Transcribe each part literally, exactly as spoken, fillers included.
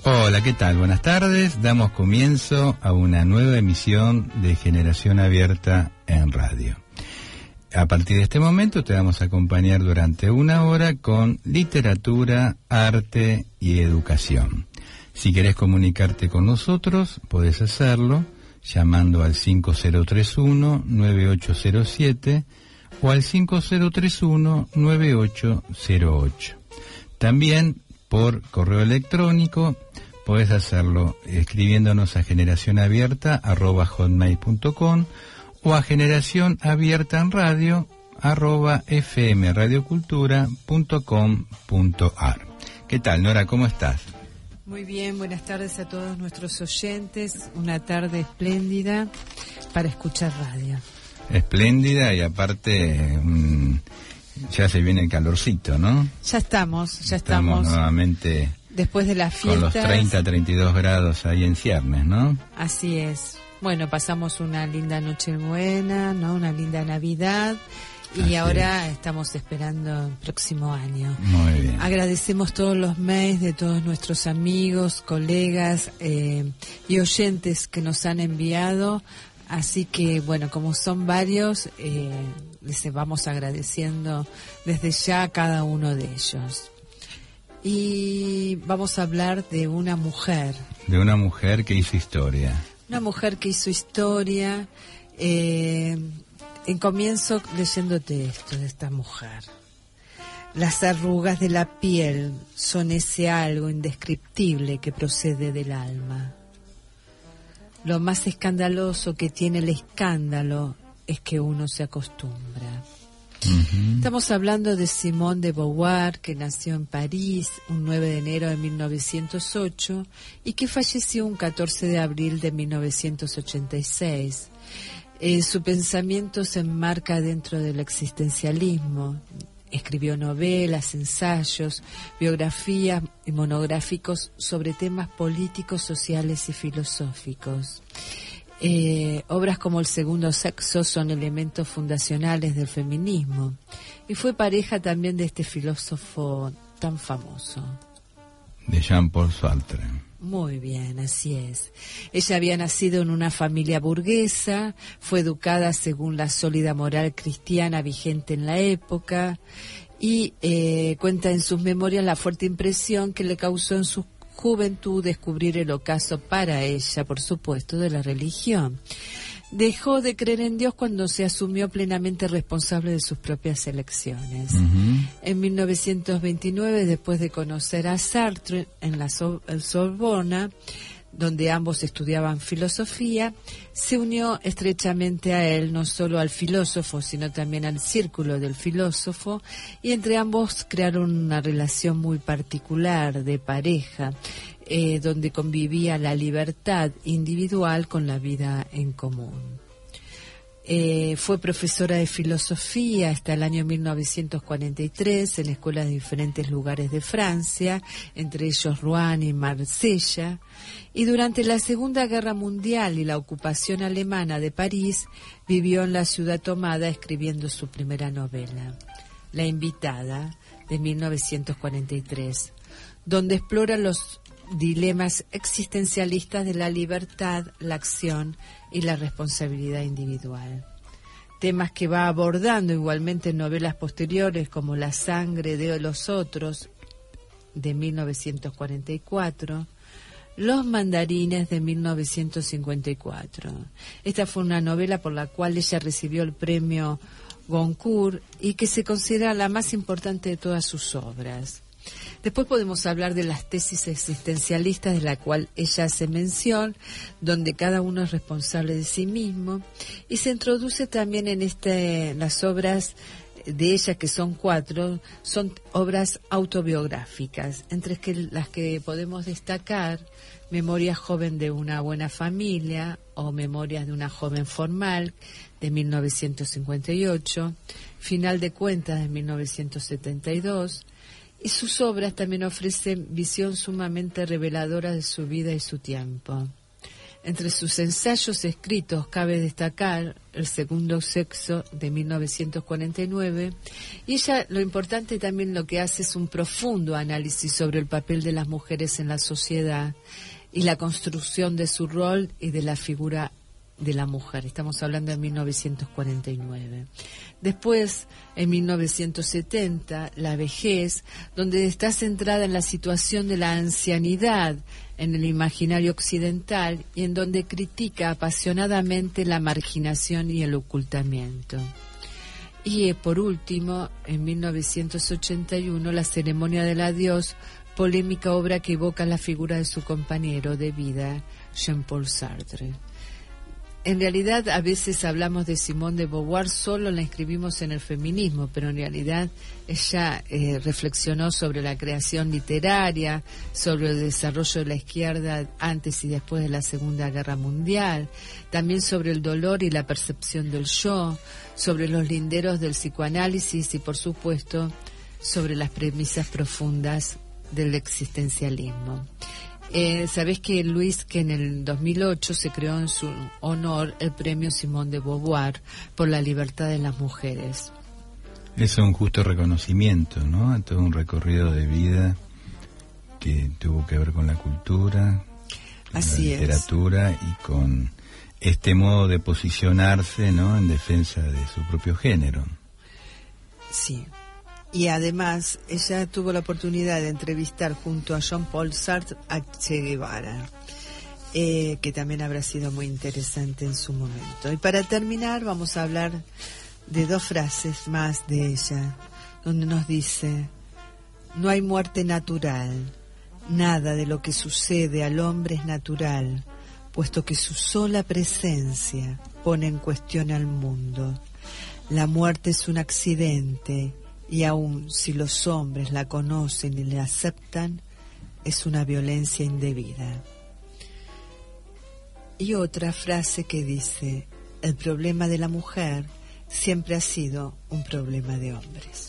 Hola, ¿qué tal? Buenas tardes. Damos comienzo a una nueva emisión de Generación Abierta en Radio. A partir de este momento te vamos a acompañar durante una hora con literatura, arte y educación. Si querés comunicarte con nosotros, podés hacerlo llamando al cinco cero tres uno, nueve ocho cero siete o al cinco cero tres uno, nueve ocho cero ocho. También por correo electrónico podés hacerlo escribiéndonos a generacionabierta arroba hotmail punto com o a generación abierta en radio arroba fmradiocultura punto com punto ar. ¿Qué tal, Nora? ¿Cómo estás? Muy bien, buenas tardes a todos nuestros oyentes. Una tarde espléndida para escuchar radio. Espléndida y aparte mmm, ya se viene el calorcito, ¿no? Ya estamos, ya estamos. Estamos nuevamente después de las fiestas. Con los treinta, treinta y dos grados ahí en ciernes, ¿no? Así es. Bueno, pasamos una linda Nochebuena, ¿no? Una linda Navidad. Y Así ahora es. Estamos esperando el próximo año. Muy bien. Agradecemos todos los mails de todos nuestros amigos, colegas eh, y oyentes que nos han enviado. Así que, bueno, como son varios, eh, les vamos agradeciendo desde ya a cada uno de ellos. Y vamos a hablar de una mujer. De una mujer que hizo historia. Una mujer que hizo historia. Eh, en comienzo leyéndote esto de esta mujer. Las arrugas de la piel son ese algo indescriptible que procede del alma. Lo más escandaloso que tiene el escándalo es que uno se acostumbra. Uh-huh. Estamos hablando de Simone de Beauvoir, que nació en París un nueve de enero de mil novecientos ocho y que falleció un catorce de abril de mil novecientos ochenta y seis. Eh, su pensamiento se enmarca dentro del existencialismo. Escribió novelas, ensayos, biografías y monográficos sobre temas políticos, sociales y filosóficos. Eh, obras como El segundo sexo son elementos fundacionales del feminismo y fue pareja también de este filósofo tan famoso, de Jean-Paul Sartre. Muy bien, así es. Ella había nacido en una familia burguesa, fue educada según la sólida moral cristiana vigente en la época y eh, cuenta en sus memorias la fuerte impresión que le causó en su juventud descubrir el ocaso para ella, por supuesto, de la religión. Dejó de creer en Dios cuando se asumió plenamente responsable de sus propias elecciones. Uh-huh. En mil novecientos veintinueve, después de conocer a Sartre en la Sorbona, donde ambos estudiaban filosofía, se unió estrechamente a él, no solo al filósofo, sino también al círculo del filósofo, y entre ambos crearon una relación muy particular de pareja, eh, donde convivía la libertad individual con la vida en común. Eh, fue profesora de filosofía hasta el año mil novecientos cuarenta y tres en escuelas de diferentes lugares de Francia, entre ellos Rouen y Marsella, y durante la Segunda Guerra Mundial y la ocupación alemana de París, vivió en la ciudad tomada escribiendo su primera novela, La Invitada, de mil novecientos cuarenta y tres, donde explora los dilemas existencialistas de la libertad, la acción y la responsabilidad individual. Temas que va abordando igualmente en novelas posteriores como La sangre de los otros, de mil novecientos cuarenta y cuatro, Los mandarines, de mil novecientos cincuenta y cuatro. Esta fue una novela por la cual ella recibió el premio Goncourt y que se considera la más importante de todas sus obras. Después podemos hablar de las tesis existencialistas de la cual ella hace mención, donde cada uno es responsable de sí mismo, y se introduce también en este, las obras de ella, que son cuatro, son obras autobiográficas, entre que las que podemos destacar Memoria joven de una buena familia o Memorias de una joven formal, de mil novecientos cincuenta y ocho, Final de cuentas, de mil novecientos setenta y dos, y sus obras también ofrecen visión sumamente reveladora de su vida y su tiempo. Entre sus ensayos escritos cabe destacar El segundo sexo de mil novecientos cuarenta y nueve, y ella lo importante también lo que hace es un profundo análisis sobre el papel de las mujeres en la sociedad y la construcción de su rol y de la figura de la mujer. Estamos hablando de mil novecientos cuarenta y nueve. Después, en mil novecientos setenta, La vejez, donde está centrada en la situación de la ancianidad en el imaginario occidental y en donde critica apasionadamente la marginación y el ocultamiento. Y eh, por último, en mil novecientos ochenta y uno, La ceremonia del adiós, polémica obra que evoca la figura de su compañero de vida, Jean-Paul Sartre. En realidad, a veces hablamos de Simone de Beauvoir, solo la inscribimos en el feminismo, pero en realidad ella eh, reflexionó sobre la creación literaria, sobre el desarrollo de la izquierda antes y después de la Segunda Guerra Mundial, también sobre el dolor y la percepción del yo, sobre los linderos del psicoanálisis y, por supuesto, sobre las premisas profundas del existencialismo. Eh, Sabés que, Luis, que en el dos mil ocho se creó en su honor el premio Simone de Beauvoir por la libertad de las mujeres. Es un justo reconocimiento, ¿no?, a todo un recorrido de vida que tuvo que ver con la cultura, con Así la literatura es. Y con este modo de posicionarse, ¿no?, en defensa de su propio género. Sí. Y además, ella tuvo la oportunidad de entrevistar junto a Jean-Paul Sartre a Che Guevara, eh, que también habrá sido muy interesante en su momento. Y para terminar, vamos a hablar de dos frases más de ella, donde nos dice: no hay muerte natural, nada de lo que sucede al hombre es natural, puesto que su sola presencia pone en cuestión al mundo. La muerte es un accidente, y aun si los hombres la conocen y la aceptan, es una violencia indebida. Y otra frase que dice: el problema de la mujer siempre ha sido un problema de hombres.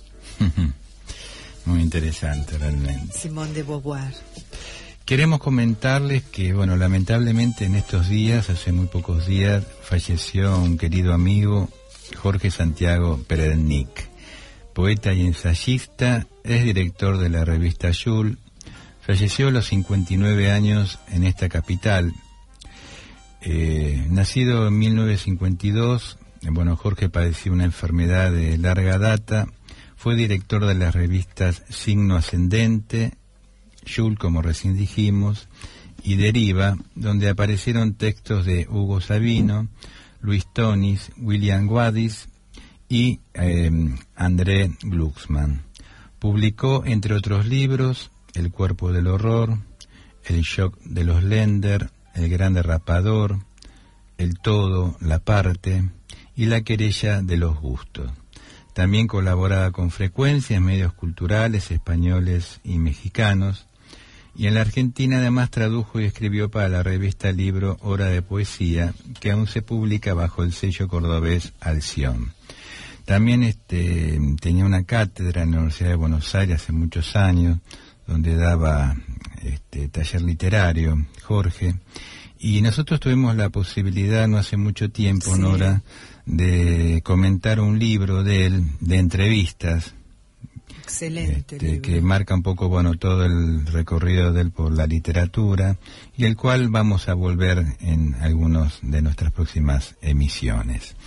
Muy interesante, realmente. Simone de Beauvoir. Queremos comentarles que, bueno, lamentablemente en estos días, hace muy pocos días, falleció un querido amigo, Jorge Santiago Perednik. Poeta y ensayista, es director de la revista Yul. Falleció a los cincuenta y nueve años en esta capital. Eh, nacido en mil novecientos cincuenta y dos, bueno, Jorge padeció una enfermedad de larga data. Fue director de las revistas Signo Ascendente, Yul, como recién dijimos, y Deriva, donde aparecieron textos de Hugo Sabino, Luis Tonis, William Wadis y eh, André Glucksmann. Publicó, entre otros libros, El cuerpo del horror, El shock de los Lender, El gran derrapador, El todo, la parte y La querella de los gustos. También colaboraba con frecuencia en medios culturales españoles y mexicanos, y en la Argentina además tradujo y escribió para la revista Libro Hora de Poesía, que aún se publica bajo el sello cordobés Alción. También este, tenía una cátedra en la Universidad de Buenos Aires hace muchos años, donde daba este, taller literario, Jorge, y nosotros tuvimos la posibilidad no hace mucho tiempo, sí, Nora, de comentar un libro de él, de entrevistas. Excelente este, libro. Que marca un poco, bueno, todo el recorrido de él por la literatura, y el cual vamos a volver en algunos de nuestras próximas emisiones.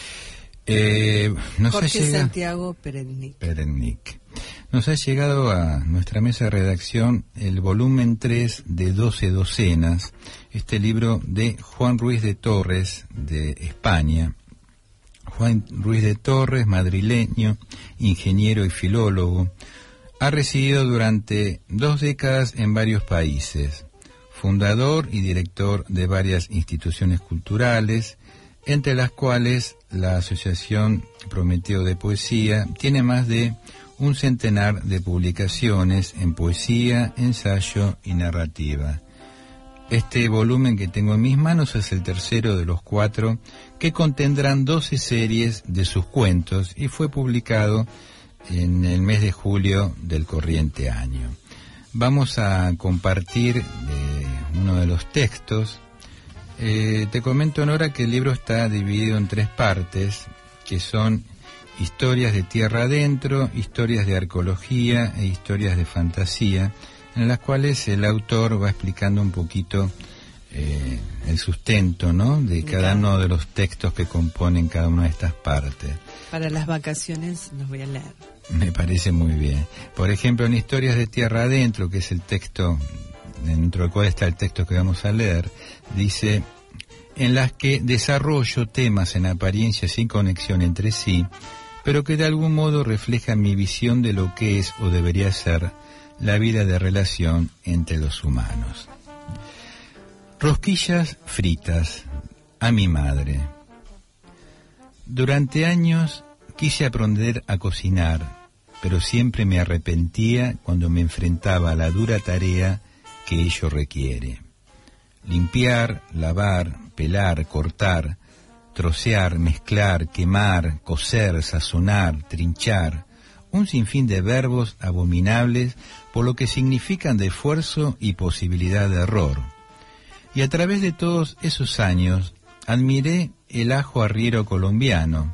Eh, nos Jorge ha llegado, Santiago Perednik. Perednik. Nos ha llegado a nuestra mesa de redacción el volumen tres de doce docenas, este libro de Juan Ruiz de Torres, de España. Juan Ruiz de Torres, madrileño, ingeniero y filólogo, ha residido durante dos décadas en varios países, fundador y director de varias instituciones culturales, entre las cuales la Asociación Prometeo de Poesía tiene más de un centenar de publicaciones en poesía, ensayo y narrativa. Este volumen que tengo en mis manos es el tercero de los cuatro que contendrán doce series de sus cuentos y fue publicado en el mes de julio del corriente año. Vamos a compartir eh, uno de los textos Eh, te comento, Nora, que el libro está dividido en tres partes, que son historias de tierra adentro, historias de arqueología e historias de fantasía, en las cuales el autor va explicando un poquito eh, el sustento, ¿no?, de cada uno de los textos que componen cada una de estas partes. Para las vacaciones los voy a leer. Me parece muy bien. Por ejemplo, en Historias de Tierra Adentro, que es el texto, dentro del cual está el texto que vamos a leer, dice: en las que desarrollo temas en apariencia sin conexión entre sí, pero que de algún modo reflejan mi visión de lo que es o debería ser la vida de relación entre los humanos. Rosquillas fritas a mi madre. Durante años quise aprender a cocinar, pero siempre me arrepentía cuando me enfrentaba a la dura tarea que ello requiere. Limpiar, lavar, pelar, cortar, trocear, mezclar, quemar, cocer, sazonar, trinchar, un sinfín de verbos abominables por lo que significan de esfuerzo y posibilidad de error. Y a través de todos esos años admiré el ajo arriero colombiano,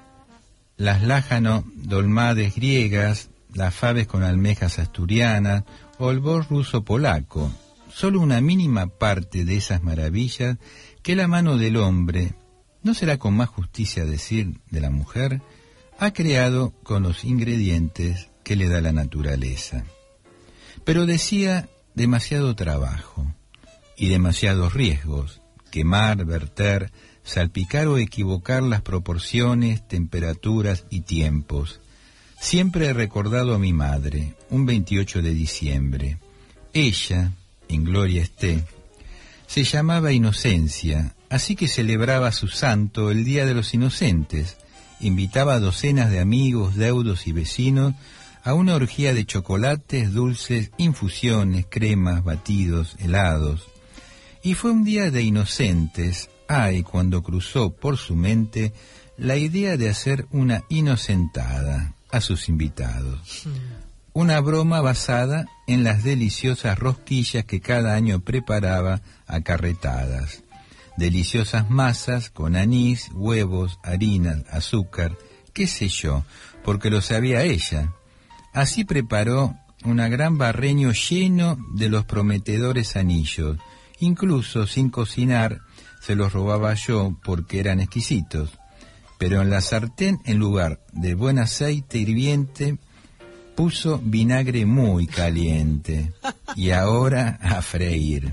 las lájano dolmades griegas, las faves con almejas asturianas o el bol ruso polaco, solo una mínima parte de esas maravillas que la mano del hombre, no será con más justicia decir de la mujer, ha creado con los ingredientes que le da la naturaleza. Pero decía demasiado trabajo y demasiados riesgos, quemar, verter, salpicar o equivocar las proporciones, temperaturas y tiempos. Siempre he recordado a mi madre, un veintiocho de diciembre. Ella, en gloria esté, se llamaba Inocencia, así que celebraba su santo el Día de los Inocentes. Invitaba a docenas de amigos, deudos y vecinos a una orgía de chocolates, dulces, infusiones, cremas, batidos, helados. Y fue un día de inocentes, ay, cuando cruzó por su mente la idea de hacer una inocentada a sus invitados. Una broma basada en las deliciosas rosquillas que cada año preparaba a carretadas. Deliciosas masas con anís, huevos, harina, azúcar, qué sé yo, porque lo sabía ella. Así preparó un gran barreño lleno de los prometedores anillos. Incluso sin cocinar se los robaba yo porque eran exquisitos. Pero en la sartén, en lugar de buen aceite hirviente, puso vinagre muy caliente. Y ahora a freír.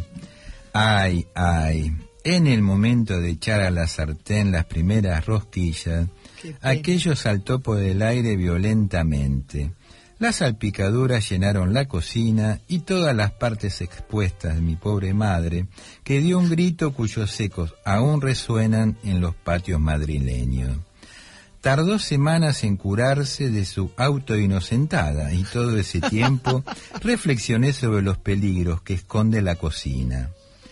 Ay, ay, en el momento de echar a la sartén las primeras rosquillas, aquello saltó por el aire violentamente. Las salpicaduras llenaron la cocina y todas las partes expuestas de mi pobre madre, que dio un grito cuyos ecos aún resuenan en los patios madrileños. Tardó semanas en curarse de su autoinocentada y todo ese tiempo reflexioné sobre los peligros que esconde la cocina.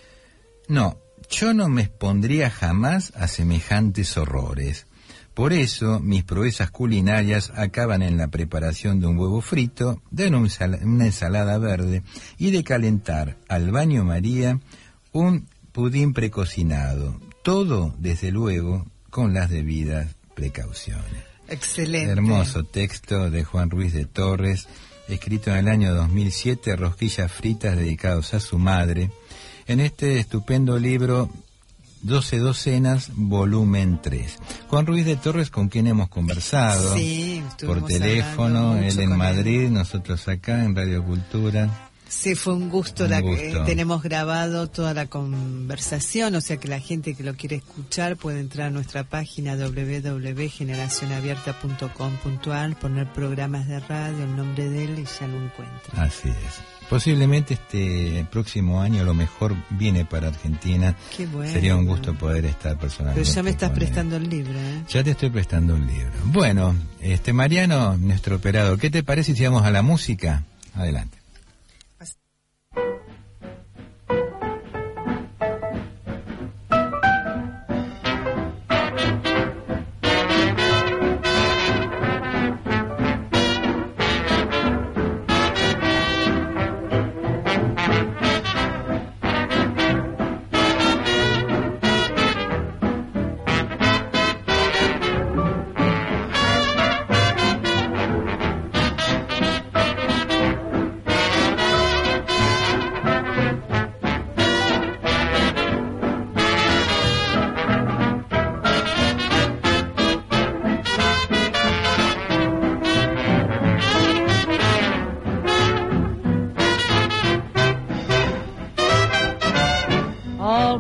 No, yo no me expondría jamás a semejantes horrores. Por eso, mis proezas culinarias acaban en la preparación de un huevo frito, de una ensalada verde y de calentar al baño María un pudín precocinado. Todo, desde luego, con las debidas precauciones. Excelente. Hermoso texto de Juan Ruiz de Torres, escrito en el año dos mil siete, Rosquillas fritas dedicados a su madre, en este estupendo libro doce docenas, volumen tres. Juan Ruiz de Torres, con quien hemos conversado sí, por teléfono, él en Madrid, él. Nosotros acá en Radio Cultura. Sí, fue un gusto, un la gusto. que tenemos grabado toda la conversación, o sea que la gente que lo quiere escuchar puede entrar a nuestra página doble u doble u doble u punto generación abierta punto com punto a r, poner programas de radio, el nombre de él y ya lo encuentra. Así es. Posiblemente este próximo año a lo mejor viene para Argentina. Qué bueno. Sería un gusto poder estar personalmente. Pero ya me estás con prestando él. el libro, ¿eh? Ya te estoy prestando un libro. Bueno, este Mariano, nuestro operador, ¿qué te parece si vamos a la música? Adelante.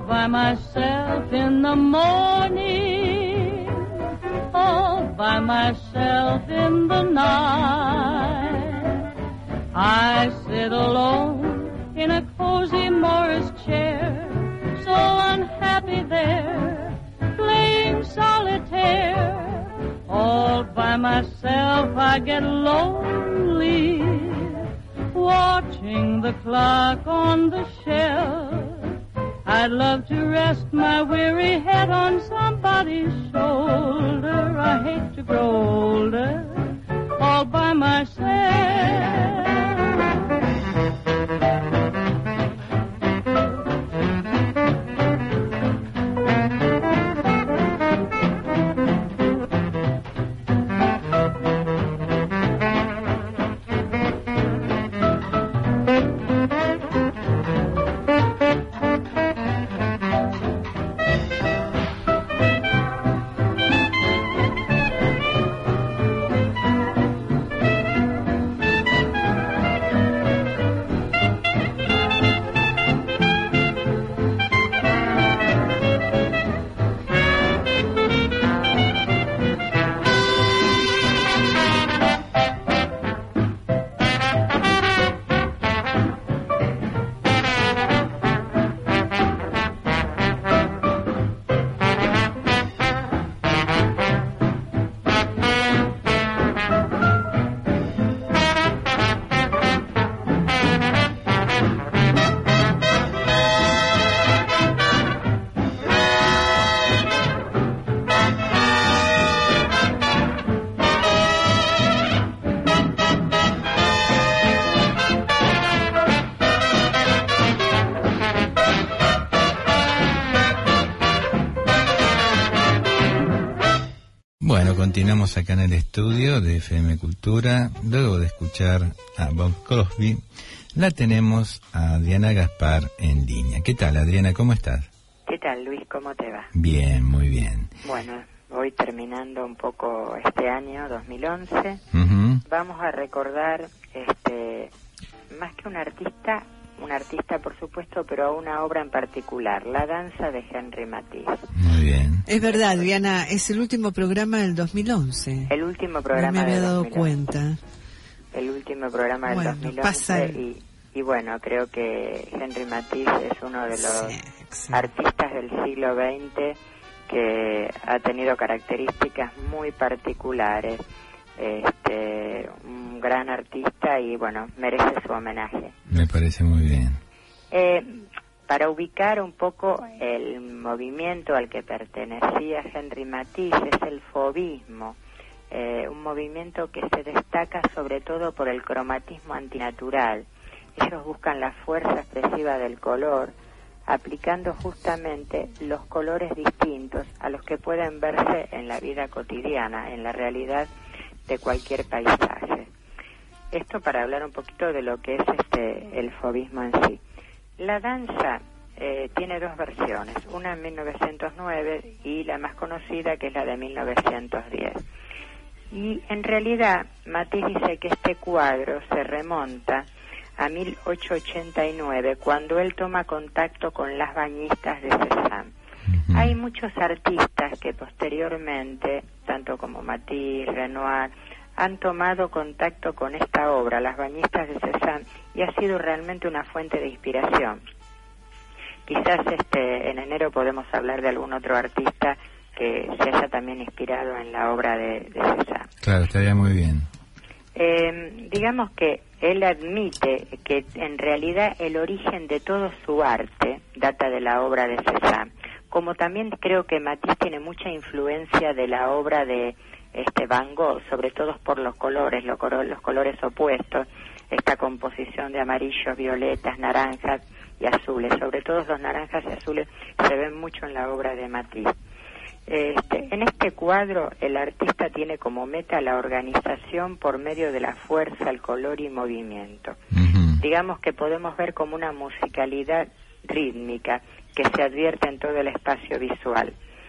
by myself in the morning, all by myself in the night. I sit alone in a cozy Morris chair, so unhappy there, playing solitaire. All by myself I get lonely, watching the clock on the shelf. I'd love to rest my weary head on somebody's shoulder. I hate to grow older, all by myself. Continuamos acá en el estudio de F M Cultura. Luego de escuchar a Bob Crosby, la tenemos a Adriana Gaspar en línea. ¿Qué tal, Adriana? ¿Cómo estás? ¿Qué tal, Luis? ¿Cómo te va? Bien, muy bien. Bueno, voy terminando un poco este año, dos mil once. Uh-huh. Vamos a recordar, este, más que un artista, un artista por supuesto, pero a una obra en particular, La danza de Henry Matisse. Muy bien. Es verdad, Adriana, es el último programa del dos mil once. El último programa no me había del dado dos mil once. cuenta. El último programa del bueno, dos mil once pasa el... y, y bueno, creo que Henry Matisse es uno de los sí, artistas del siglo veinte que ha tenido características muy particulares. Este, un gran artista y bueno, merece su homenaje. Me parece muy bien. Eh, para ubicar un poco el movimiento al que pertenecía Henry Matisse, es el fauvismo, eh, un movimiento que se destaca sobre todo por el cromatismo antinatural. Ellos buscan la fuerza expresiva del color, aplicando justamente los colores distintos a los que pueden verse en la vida cotidiana, en la realidad de cualquier paisaje. Esto para hablar un poquito de lo que es este el fauvismo en sí. La danza eh, tiene dos versiones, una en mil novecientos nueve y la más conocida que es la de mil novecientos diez. Y en realidad Matisse dice que este cuadro se remonta a mil ochocientos ochenta y nueve, cuando él toma contacto con las bañistas de Cézanne. Uh-huh. Hay muchos artistas que posteriormente, tanto como Matisse, Renoir, han tomado contacto con esta obra, Las bañistas de Cézanne, y ha sido realmente una fuente de inspiración. Quizás este en enero podemos hablar de algún otro artista que se haya también inspirado en la obra de, de Cézanne. Claro, estaría muy bien. Eh, digamos que él admite que en realidad el origen de todo su arte data de la obra de Cézanne, como también creo que Matisse tiene mucha influencia de la obra de este Van Gogh, sobre todo por los colores, los, coro- los colores opuestos, esta composición de amarillos, violetas, naranjas y azules, sobre todo los naranjas y azules se ven mucho en la obra de Matisse. Este, en este cuadro el artista tiene como meta la organización por medio de la fuerza, el color y movimiento. Uh-huh. Digamos que podemos ver como una musicalidad rítmica que se advierte en todo el espacio visual.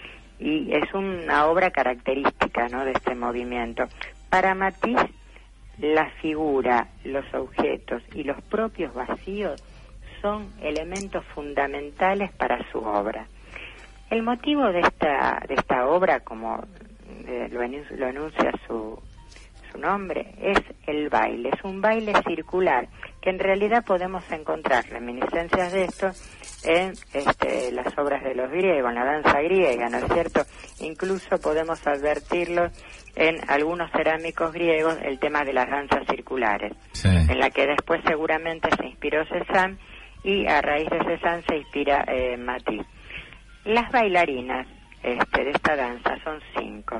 Y es una obra característica, ¿no?, de este movimiento. Para Matisse, la figura, los objetos y los propios vacíos son elementos fundamentales para su obra. El motivo de esta de esta obra, como eh, lo, enuncia, lo enuncia su, su nombre, es el baile. Es un baile circular, que en realidad podemos encontrar reminiscencias de esto en este, las obras de los griegos, en la danza griega, ¿no es cierto? Incluso podemos advertirlo en algunos cerámicos griegos, el tema de las danzas circulares, sí, en la que después seguramente se inspiró Cézanne, y a raíz de Cézanne se inspira eh, Matisse. Las bailarinas este, de esta danza son cinco,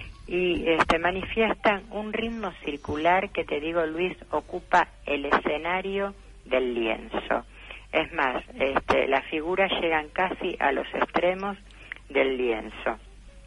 y este, manifiestan un ritmo circular que, te digo, Luis, ocupa el escenario del lienzo. Es más, este, las figuras llegan casi a los extremos del lienzo.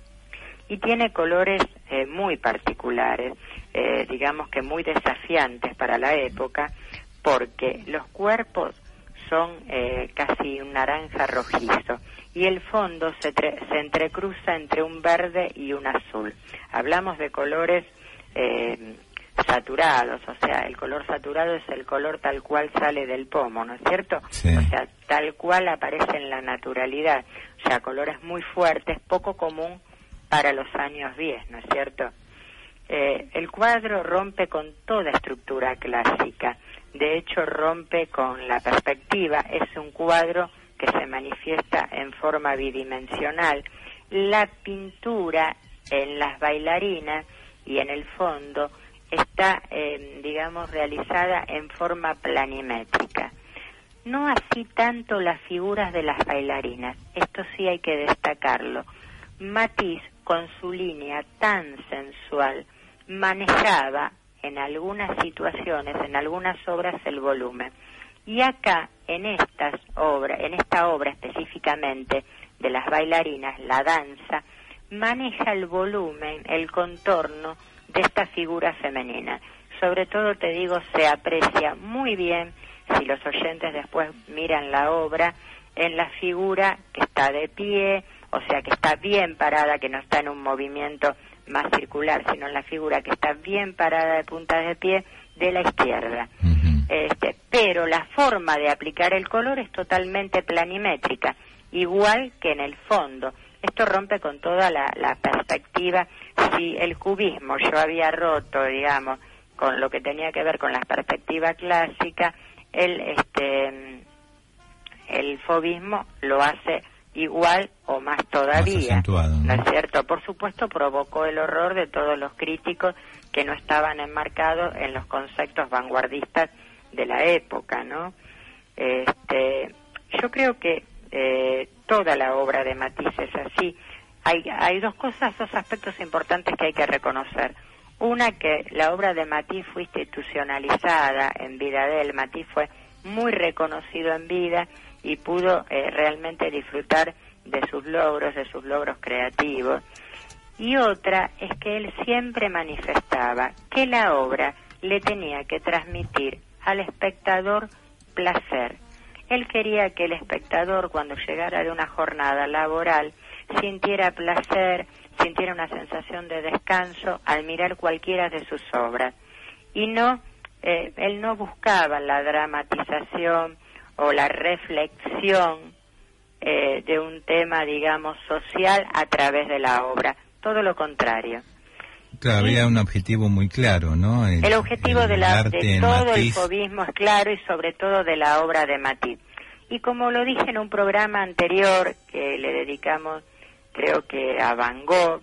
Y tiene colores eh, muy particulares, eh, digamos que muy desafiantes para la época, porque los cuerpos son eh, casi un naranja rojizo y el fondo se, tre- se entrecruza entre un verde y un azul. Hablamos de colores eh, saturados, o sea, el color saturado es el color tal cual sale del pomo, ¿no es cierto? Sí. O sea, tal cual aparece en la naturalidad, o sea, colores muy fuertes, poco común para los años diez, ¿no es cierto? Eh, el cuadro rompe con toda estructura clásica, de hecho rompe con la perspectiva, es un cuadro que se manifiesta en forma bidimensional. La pintura en las bailarinas y en el fondo está, eh, digamos, realizada en forma planimétrica. No así tanto las figuras de las bailarinas, esto sí hay que destacarlo. Matisse, con su línea tan sensual, manejaba en algunas situaciones, en algunas obras, el volumen. Y acá, en estas obras, en esta obra específicamente de las bailarinas, la danza, maneja el volumen, el contorno de esta figura femenina. Sobre todo, te digo, se aprecia muy bien, si los oyentes después miran la obra, en la figura que está de pie, o sea, que está bien parada, que no está en un movimiento más circular, sino en la figura que está bien parada de punta de pie de la izquierda. Uh-huh. Este, pero la forma de aplicar el color es totalmente planimétrica, igual que en el fondo. Esto rompe con toda la, la perspectiva. Si el cubismo yo había roto, digamos, con lo que tenía que ver con la perspectiva clásica, el este el fauvismo lo hace igual o más todavía, más ¿no? ¿no es cierto? Por supuesto, provocó el horror de todos los críticos que no estaban enmarcados en los conceptos vanguardistas de la época, ¿no? Este, yo creo que eh, toda la obra de Matisse es así. Hay, hay dos cosas, dos aspectos importantes que hay que reconocer. Una, que la obra de Matisse fue institucionalizada en vida de él. Matisse fue muy reconocido en vida y pudo eh, realmente disfrutar de sus logros, de sus logros creativos. Y otra es que él siempre manifestaba que la obra le tenía que transmitir al espectador placer. Él quería que el espectador, cuando llegara de una jornada laboral, sintiera placer, sintiera una sensación de descanso al mirar cualquiera de sus obras. Y no, eh, él no buscaba la dramatización o la reflexión eh, de un tema, digamos, social a través de la obra. Todo lo contrario. Claro, había un objetivo muy claro, ¿no? El, el objetivo el de, la, de todo el fauvismo es claro, y sobre todo de la obra de Matisse. Y como lo dije en un programa anterior que le dedicamos, creo que a Van Gogh,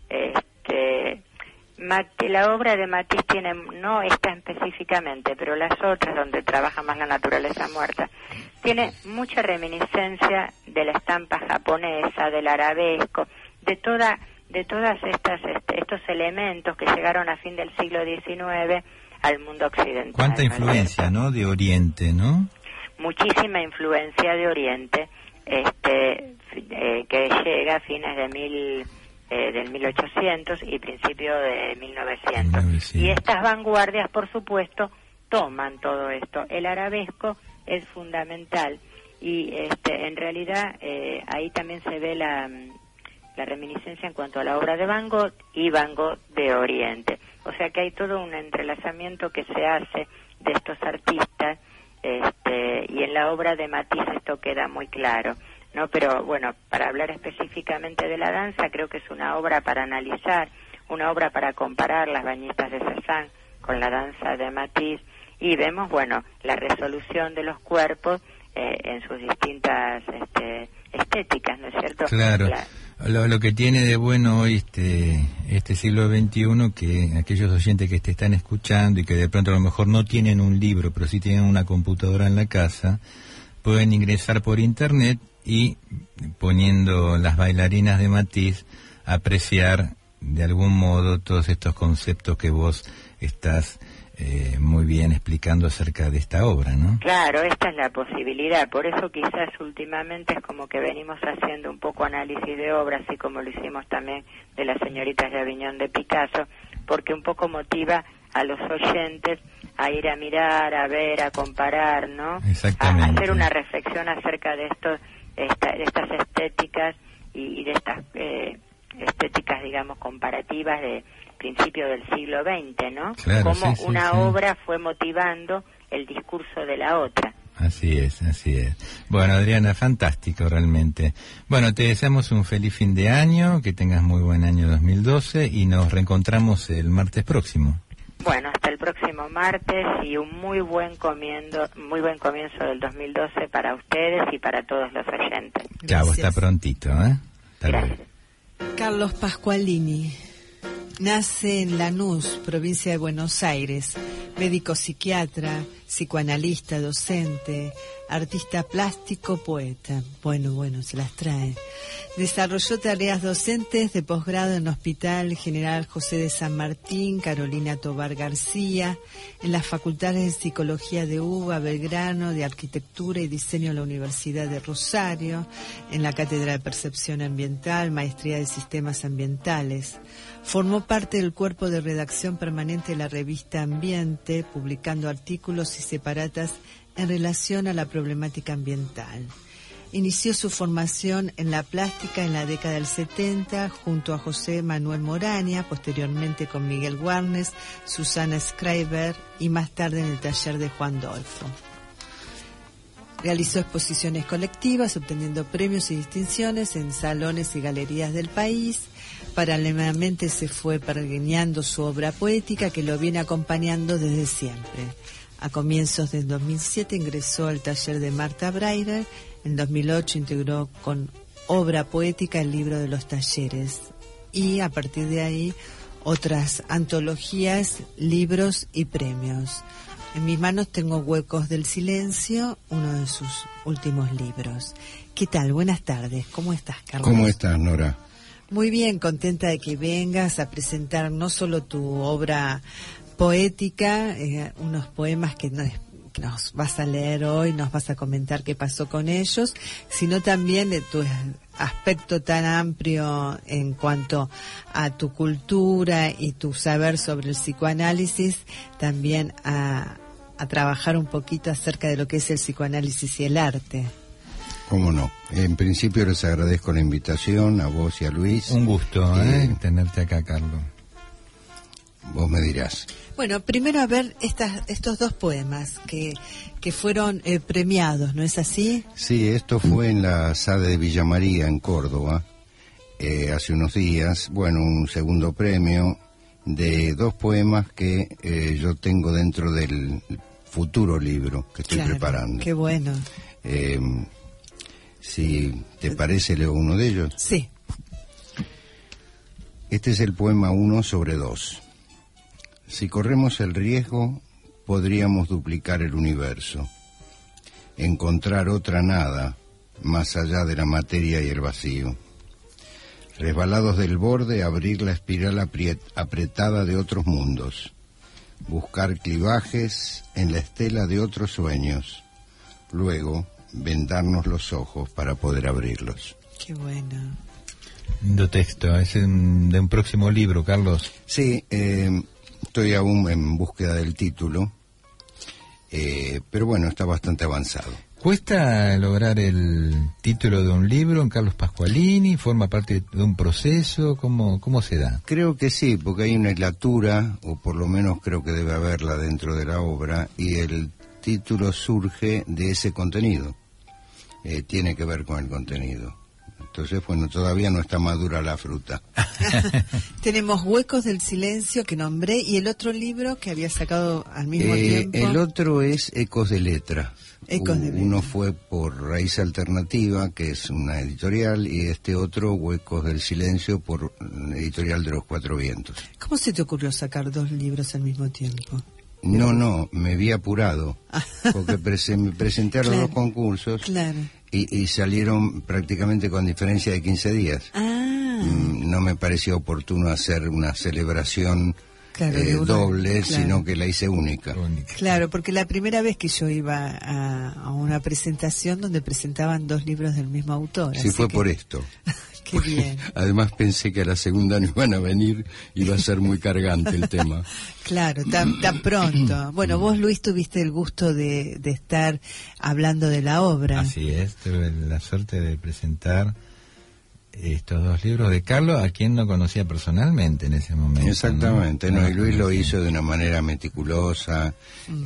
este, Matisse, la obra de Matisse tiene, no esta específicamente, pero las otras donde trabaja más la naturaleza muerta, tiene mucha reminiscencia de la estampa japonesa, del arabesco, de toda de todas estas este, estos elementos que llegaron a fin del siglo diecinueve al mundo occidental. Cuánta influencia, ¿no? De Oriente, ¿no? Muchísima influencia de Oriente, este, eh, que llega a fines de mil eh, del mil ochocientos y principio de mil novecientos. mil novecientos. Y estas vanguardias, por supuesto, toman todo esto. El arabesco es fundamental y este, en realidad eh, ahí también se ve la la reminiscencia en cuanto a la obra de Van Gogh y Van Gogh de Oriente. O sea que hay todo un entrelazamiento que se hace de estos artistas este, y en la obra de Matisse esto queda muy claro, ¿no? Pero bueno, para hablar específicamente de la danza, creo que es una obra para analizar, una obra para comparar las bañistas de Cézanne con la danza de Matisse, y vemos, bueno, la resolución de los cuerpos eh, en sus distintas este, estéticas, ¿no es cierto? Claro. La... Lo, lo que tiene de bueno hoy este, este siglo veintiuno, que aquellos oyentes que te están escuchando y que de pronto a lo mejor no tienen un libro, pero sí tienen una computadora en la casa, pueden ingresar por internet y, poniendo las bailarinas de Matisse, apreciar de algún modo todos estos conceptos que vos estás eh, muy bien explicando acerca de esta obra, ¿no? Claro, esta es la posibilidad, por eso quizás últimamente es como que venimos haciendo un poco análisis de obra, así como lo hicimos también de las señoritas de Aviñón de Picasso, porque un poco motiva a los oyentes a ir a mirar, a ver, a comparar, ¿no? Exactamente. A hacer una reflexión acerca de estos, esta, de estas estéticas y, y de estas eh, estéticas, digamos, comparativas de principio del siglo veinte, ¿no? Claro, Cómo sí, sí, una sí. obra fue motivando el discurso de la otra. Así es, así es. Bueno, Adriana, fantástico realmente. Bueno, te deseamos un feliz fin de año, que tengas muy buen año dos mil doce y nos reencontramos el martes próximo. Bueno, hasta el próximo martes y un muy buen comiendo, muy buen comienzo del dos mil doce para ustedes y para todos los oyentes. Chao, hasta prontito, ¿eh? Hasta Gracias. luego. Carlos Pasqualini nace en Lanús, provincia de Buenos Aires, médico psiquiatra, psicoanalista, docente, artista plástico, poeta. Bueno, bueno, se las trae. Desarrolló tareas docentes de posgrado en Hospital General José de San Martín, Carolina Tobar García, en las facultades de Psicología de U B A, Belgrano, de Arquitectura y Diseño de la Universidad de Rosario, en la Cátedra de Percepción Ambiental, Maestría de Sistemas Ambientales. Formó parte del cuerpo de redacción permanente de la revista Ambiente, publicando artículos y separatas en relación a la problemática ambiental. Inició su formación en la plástica en la década del setenta junto a José Manuel Moraña, posteriormente con Miguel Warnes, Susana Schreiber y más tarde en el taller de Juan Dolfo. Realizó exposiciones colectivas, obteniendo premios y distinciones en salones y galerías del país. Paralelamente se fue pergeñando su obra poética, que lo viene acompañando desde siempre. A comienzos del dos mil siete ingresó al taller de Marta Breyer. En dos mil ocho integró con obra poética el libro de los talleres. Y a partir de ahí otras antologías, libros y premios. En mis manos tengo Huecos del Silencio, uno de sus últimos libros. ¿Qué tal? Buenas tardes. ¿Cómo estás, Carlos? ¿Cómo estás, Nora? Muy bien, contenta de que vengas a presentar no solo tu obra poética, eh, unos poemas que nos, que nos vas a leer hoy, nos vas a comentar qué pasó con ellos, sino también de tu aspecto tan amplio en cuanto a tu cultura y tu saber sobre el psicoanálisis, también a, a trabajar un poquito acerca de lo que es el psicoanálisis y el arte. ¿Cómo no? En principio les agradezco la invitación a vos y a Luis. Un gusto eh, ¿eh? tenerte acá, Carlos. Vos me dirás. Bueno, primero a ver estas, estos dos poemas que, que fueron eh, premiados, ¿no es así? Sí, esto fue en la sede de Villa María, en Córdoba, eh, hace unos días. Bueno, un segundo premio de dos poemas que eh, yo tengo dentro del futuro libro que estoy Claro, preparando. Qué bueno. Eh, si te parece, leo uno de ellos. Sí. Este es el poema uno sobre dos. Si corremos el riesgo, podríamos duplicar el universo, encontrar otra nada más allá de la materia y el vacío. Resbalados del borde, abrir la espiral apriet- apretada de otros mundos, buscar clivajes en la estela de otros sueños, luego vendarnos los ojos para poder abrirlos. Qué bueno. Lindo texto, es un, de un próximo libro, Carlos. Sí, eh, estoy aún en búsqueda del título, eh, pero bueno, está bastante avanzado. ¿Cuesta lograr el título de un libro en Carlos Pasqualini? ¿Forma parte de un proceso? ¿Cómo, cómo se da? Creo que sí, porque hay una hilatura, o por lo menos creo que debe haberla dentro de la obra, y el título surge de ese contenido, eh, tiene que ver con el contenido. Entonces, bueno, todavía no está madura la fruta. Tenemos Huecos del Silencio, que nombré, y el otro libro que había sacado al mismo eh, tiempo. El otro es Ecos de Letra. Ecos de Letra. Uno fue por Raíz Alternativa, que es una editorial, y este otro, Huecos del Silencio, por Editorial de los Cuatro Vientos. ¿Cómo se te ocurrió sacar dos libros al mismo tiempo? No, no, me vi apurado, porque prese- me presenté a los Claro, dos concursos claro. y, y salieron prácticamente con diferencia de quince días. Ah, Mm, No me pareció oportuno hacer una celebración Claro, eh, de uno, doble, claro. sino que la hice única. Única. claro, porque la primera vez que yo iba a, a una presentación donde presentaban dos libros del mismo autor. Sí, así fue que- por esto. Qué bien. Además pensé que a la segunda no iban a venir, iba a ser muy cargante el tema. Claro, tan, tan pronto. Bueno, vos, Luis, tuviste el gusto de, de estar hablando de la obra. Así es, tuve la suerte de presentar estos dos libros de Carlos, a quien no conocía personalmente en ese momento. Exactamente, ¿no? no, y Luis lo conocía. hizo de una manera meticulosa,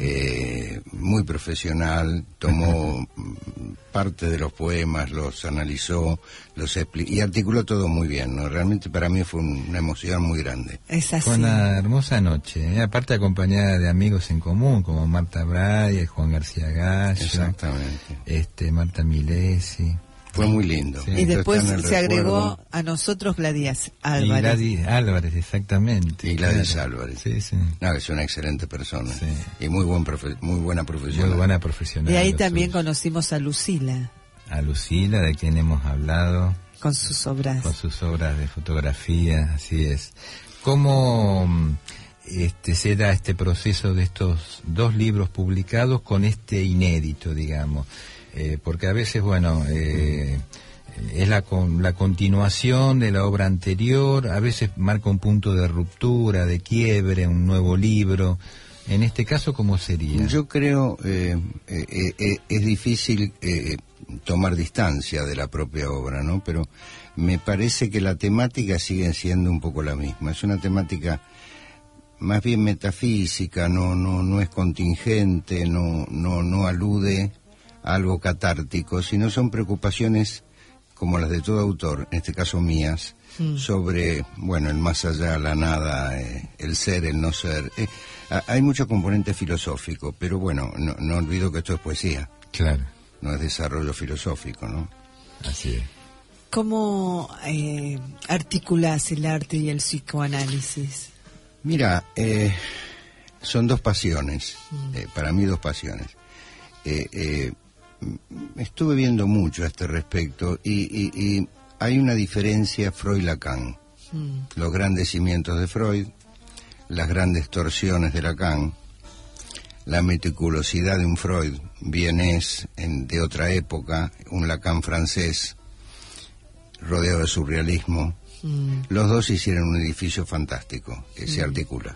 eh, muy profesional, tomó mm, parte de los poemas, los analizó, los expli- y articuló todo muy bien, ¿no? Realmente para mí fue un- una emoción muy grande. Es así. Fue una hermosa noche, ¿eh? Aparte acompañada de amigos en común, como Marta Braya, Juan García Gallo, Exactamente. este, Marta Milesi. Fue muy lindo. Sí. Y Esto después está en el se agregó recuerdo. a nosotros Gladys Y Álvarez. Gladys Álvarez, exactamente. Y Gladys claro. Álvarez. Sí, sí. No, que es una excelente persona. Sí. Y muy buen profe- muy buena profesional. Muy buena profesional. Y ahí lo también suyo. conocimos a Lucila A Lucila, de quien hemos hablado, con sus obras. con sus obras de fotografía, así es. ¿Cómo mm, este, se da este proceso de estos dos libros publicados con este inédito, digamos? Eh, porque a veces, bueno, eh, es la, con, la continuación de la obra anterior, a veces marca un punto de ruptura, de quiebre, un nuevo libro. En este caso, ¿cómo sería? Yo creo eh, eh, eh, es difícil eh, tomar distancia de la propia obra, ¿no? Pero me parece que la temática sigue siendo un poco la misma. Es una temática más bien metafísica, no no no es contingente, no no no alude a algo catártico, sino son preocupaciones como las de todo autor, en este caso mías, Mm. sobre, bueno, el más allá, la nada, eh, el ser, el no ser. Eh, a- hay mucho componente filosófico, pero bueno, no, no olvido que esto es poesía, Claro, no es desarrollo filosófico, ¿no? así es. ¿Cómo eh, articulás el arte y el psicoanálisis? Mira, eh, son dos pasiones, eh, para mí dos pasiones. Eh, eh, m- estuve viendo mucho a este respecto y, y- y hay una diferencia Freud-Lacan. Mm. Los grandes cimientos de Freud, las grandes torsiones de Lacan, la meticulosidad de un Freud vienés en, de otra época, un Lacan francés rodeado de surrealismo. Mm. Los dos hicieron un edificio fantástico que se articula.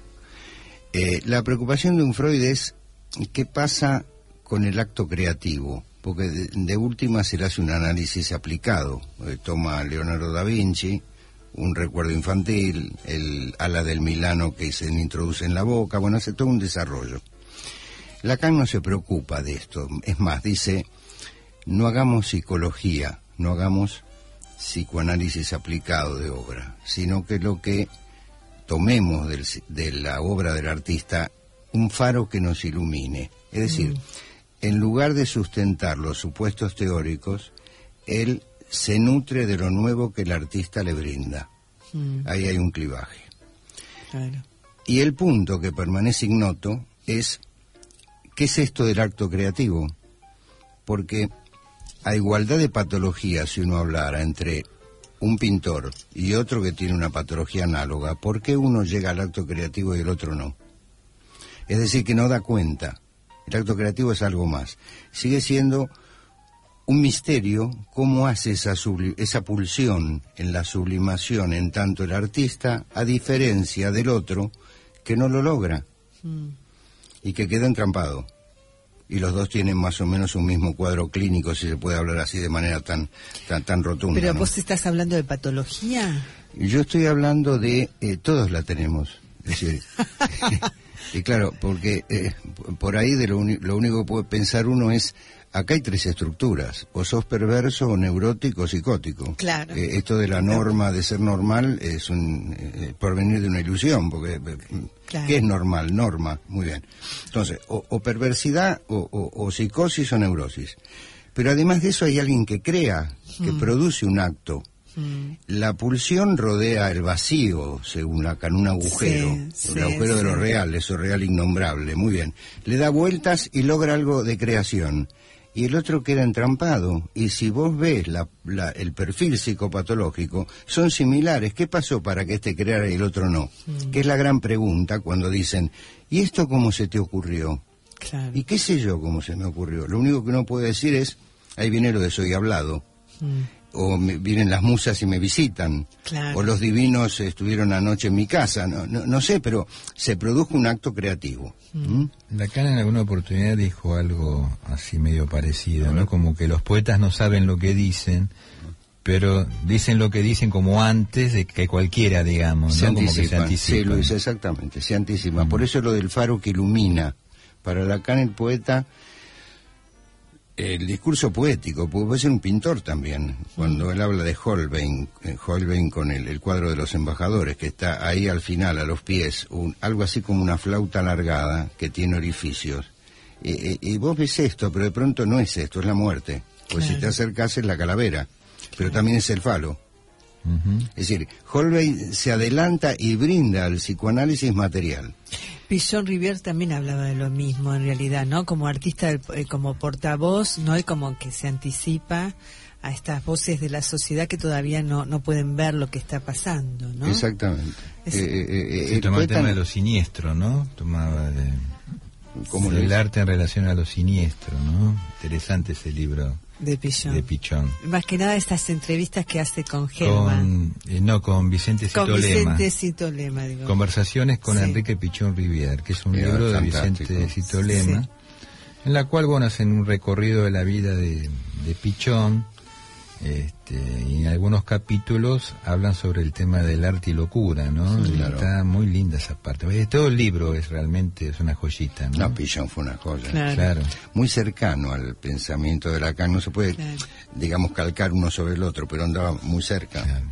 Eh, la preocupación de un Freud es qué pasa con el acto creativo, porque de, de última se le hace un análisis aplicado. Eh, toma a Leonardo da Vinci, un recuerdo infantil, el ala del Milano que se le introduce en la boca, bueno, hace todo un desarrollo. Lacan no se preocupa de esto, es más, dice, no hagamos psicología, no hagamos psicoanálisis aplicado de obra, sino que lo que tomemos del, de la obra del artista, un faro que nos ilumine. Es decir, mm. en lugar de sustentar los supuestos teóricos, él se nutre de lo nuevo que el artista le brinda. Mm. Ahí hay un clivaje. Claro. Y el punto que permanece ignoto es, ¿qué es esto del acto creativo? Porque a igualdad de patología, si uno hablara entre un pintor y otro que tiene una patología análoga, ¿por qué uno llega al acto creativo y el otro no? Es decir, que no da cuenta. El acto creativo es algo más. Sigue siendo un misterio cómo hace esa, esa pulsión en la sublimación en tanto el artista, a diferencia del otro, que no lo logra mm. y que queda entrampado. Y los dos tienen más o menos un mismo cuadro clínico, si se puede hablar así de manera tan tan, tan rotunda. ¿Pero ¿no? vos estás hablando de patología? Yo estoy hablando de... Eh, todos la tenemos. Es decir, Y claro, porque eh, por ahí de lo, lo único que puede pensar uno es, acá hay tres estructuras, o sos perverso, o neurótico, o psicótico. Claro. Eh, esto de la norma de ser normal es un eh, porvenir de una ilusión, porque eh, Claro. ¿qué es normal? Norma, muy bien. Entonces, o, o perversidad, o, o, o psicosis, o neurosis. Pero además de eso hay alguien que crea, que mm. produce un acto. Mm. La pulsión rodea el vacío, según Lacan, un agujero, sí, el sí, agujero sí. de lo real, eso real innombrable, muy bien. Le da vueltas y logra algo de creación. Y el otro queda entrampado. Y si vos ves la, la, el perfil psicopatológico, son similares. ¿Qué pasó para que este creara y el otro no? Mm. Que es la gran pregunta cuando dicen, ¿y esto cómo se te ocurrió? Claro. ¿Y qué sé yo cómo se me ocurrió? Lo único que uno puede decir es, ahí viene lo de soy hablado. Mm. O me, vienen las musas y me visitan, claro. o los divinos estuvieron anoche en mi casa, no, no, no sé, pero se produjo un acto creativo. Mm. ¿Mm? Lacan en alguna oportunidad dijo algo así medio parecido, ¿no? Como que los poetas no saben lo que dicen, pero dicen lo que dicen como antes de que cualquiera, digamos, se ¿no? Anticipan, como que se anticipan. Sí, lo dice exactamente, se anticipa. Mm. Por eso lo del faro que ilumina. Para Lacan el poeta, el discurso poético, puede ser un pintor también, cuando mm. él habla de Holbein, eh, Holbein con el, el cuadro de los embajadores, que está ahí al final, a los pies, un, algo así como una flauta alargada que tiene orificios. Eh, eh, y vos ves esto, pero de pronto no es esto, es la muerte. Pues claro. si te acercás es la calavera, pero claro. también es el falo. Uh-huh. Es decir, Holbein se adelanta y brinda al psicoanálisis material. Pichon Rivière también hablaba de lo mismo en realidad, ¿no? Como artista, eh, como portavoz, ¿no? Y como que se anticipa a estas voces de la sociedad que todavía no, no pueden ver lo que está pasando, ¿no? Exactamente. Es, eh, eh, se el tomaba el tema de lo siniestro, ¿no? Tomaba de, como el arte en relación a lo siniestro, ¿no? Interesante ese libro. De Pichon. De Pichon. Más que nada estas entrevistas que hace con Gelman. Eh, no, con Vicente Citolema. Con Vicente Citolema, digo. Conversaciones con sí. Enrique Pichon Rivière, que es un Era libro fantástico. de Vicente Citolema, sí. en la cual, bueno, hacen un recorrido de la vida de, de Pichon, este, y en algunos capítulos hablan sobre el tema del arte y locura, ¿no? Sí, claro. Está muy linda esa parte. Todo el libro es realmente es una joyita, ¿no? No, Pichon fue una joya. Claro. claro. Muy cercano al pensamiento de Lacan. No se puede, claro. digamos, calcar uno sobre el otro, pero andaba muy cerca. Claro.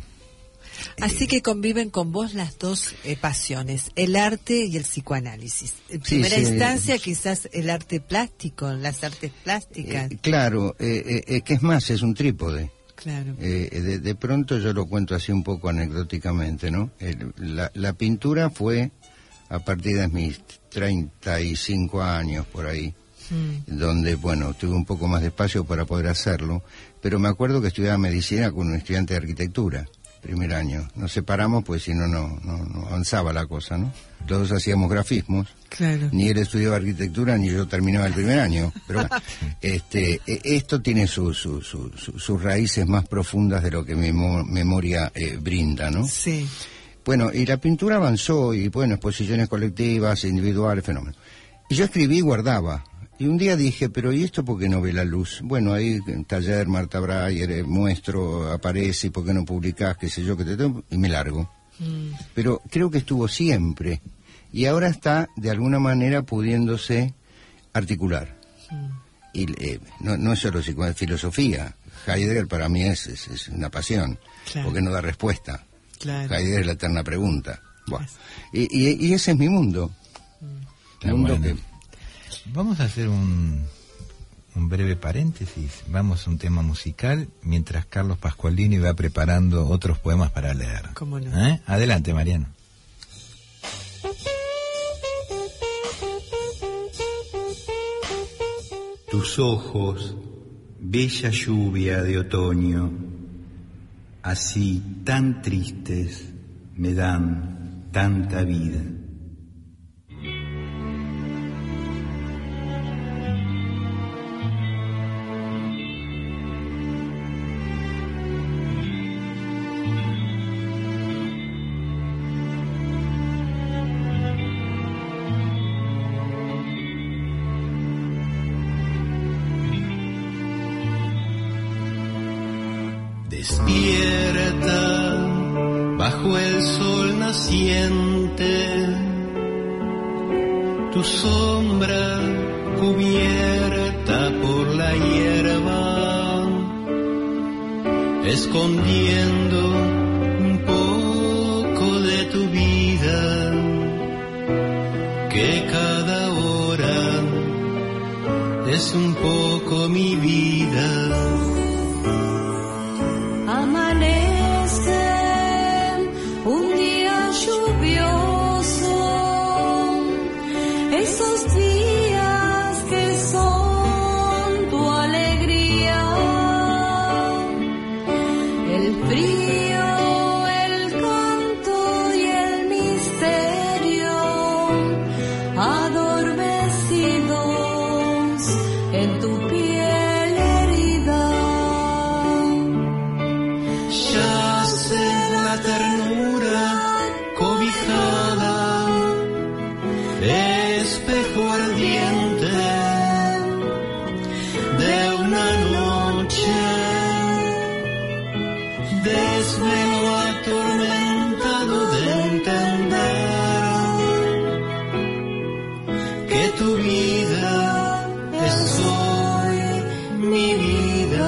Así que conviven con vos las dos eh, pasiones, el arte y el psicoanálisis. En sí, primera sí, instancia, eh, quizás el arte plástico, las artes plásticas. Eh, claro, eh, eh, que es más, es un trípode. Claro. Eh, de, de pronto yo lo cuento así un poco anecdóticamente, ¿no? El, la, la pintura fue a partir de mis treinta y cinco años por ahí, mm. donde, bueno, tuve un poco más de espacio para poder hacerlo, pero me acuerdo que estudiaba medicina con un estudiante de arquitectura, primer año. Nos separamos pues si no, no, no, no avanzaba la cosa, ¿no? Todos hacíamos grafismos. Claro. Ni él estudiaba arquitectura ni yo terminaba el primer año. Pero bueno, este, esto tiene su, su, su, su, sus raíces más profundas de lo que mi mo- memoria eh, brinda, ¿no? Sí. Bueno, y la pintura avanzó y bueno, exposiciones colectivas, individuales, fenómenos. Y yo escribí y guardaba. Y un día dije, pero ¿y esto por qué no ve la luz? Bueno, ahí en taller, Marta Breyer, eh, muestro, aparece, ¿y por qué no publicás? Qué sé yo, que te tengo, y me largo. Mm. Pero creo que estuvo siempre. Y ahora está, de alguna manera, pudiéndose articular. Mm. Y eh, no, no es solo psico- filosofía. Heidegger para mí es, es, es una pasión, claro. porque no da respuesta. Claro. Heidegger es la eterna pregunta. Bueno, y, y, y ese es mi mundo. Mm. mundo bueno. que... Vamos a hacer un, un breve paréntesis. Vamos a un tema musical mientras Carlos Pascualini va preparando otros poemas para leer. ¿Cómo no? ¿Eh? Adelante, Mariano. Tus ojos, bella lluvia de otoño, así tan tristes, me dan tanta vida. Despierta bajo el sol naciente, tu sombra cubierta por la hierba, escondiendo un poco de tu vida, que cada hora es un poco mi vida. Amanece un día lluvioso, esos días que son tu alegría, el frío, el canto y el misterio, adormecidos en tu piel herida. Yace la ternura cobijada, espejo ardiente de una noche, desvelo atormentado de entender que tu vida es hoy mi vida.